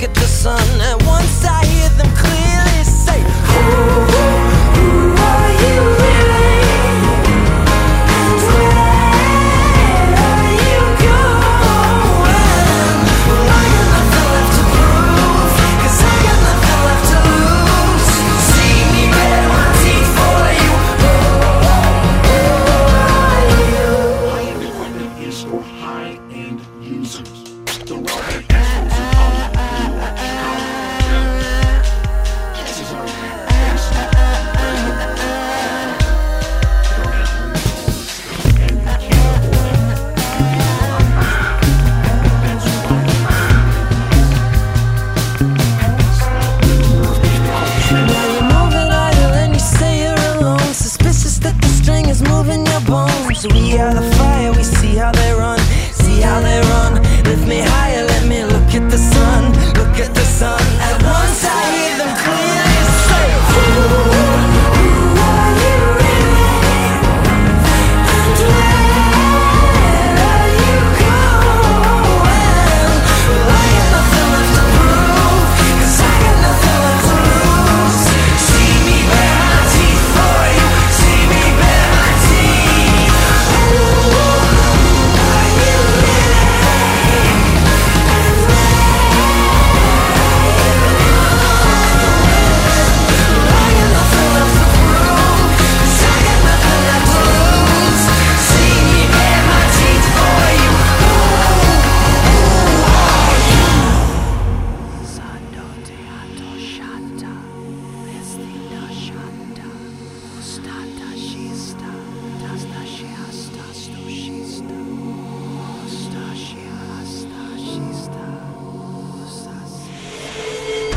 at the sun. And once I hear them clearly say, who are you really? And where are you going? Well, I got nothing left to prove, 'cause I got nothing left to lose. See me bare my teeth for you. Who are you? High-end equipment is for high-end users. The Wellhead we are the fire, we see how they run, see how they run. Lift me higher, let me look at the sun, look at the sun.